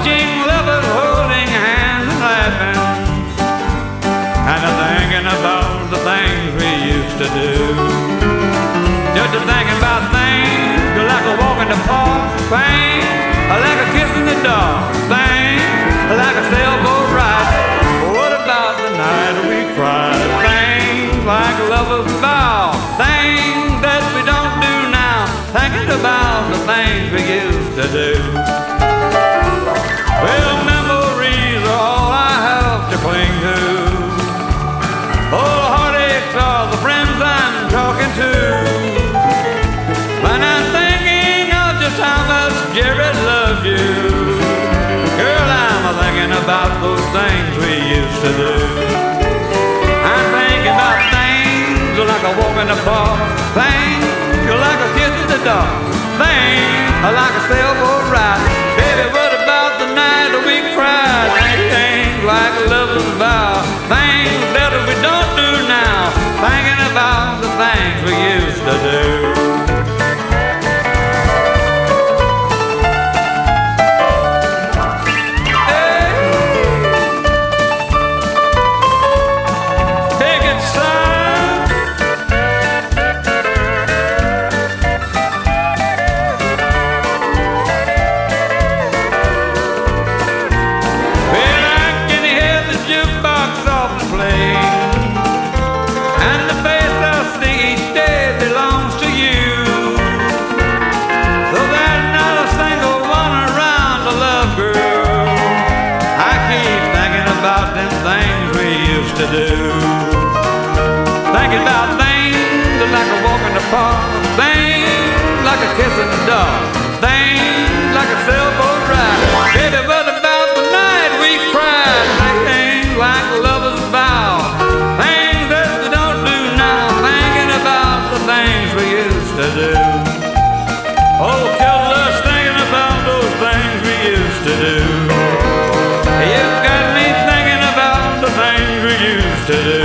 watching lovers holding hands and laughing, and thinking about the things we used to do. Just thinking about things like a walk in the park, things like a kiss in the dark, things like a sailboat ride. What about the night we cried? Things like lovers vow, things that we don't do now, thinking about the things we used to do. Well, memories are all I have to cling to. Oh, heartaches are the friends I'm talking to. When I'm thinking of just how much Jared loved you, girl, I'm thinking about those things we used to do. I'm thinking about things like a walk in the park, things like a kiss in the dark, things like a sailboat ride. Baby, what about the night we cried? Things like a lover's vow, things that we don't do now, thinking about the things we used to do. To do. Thinking about things like a walk in the park, things like a kiss in the dark, things like a sailboat ride. Baby, what about the night we cried? Things like a lover's vow, things that we don't do now, thinking about the things we used to do. Oh, kill us thinking about those things we used to do. You've got me thinking about the things we used to do.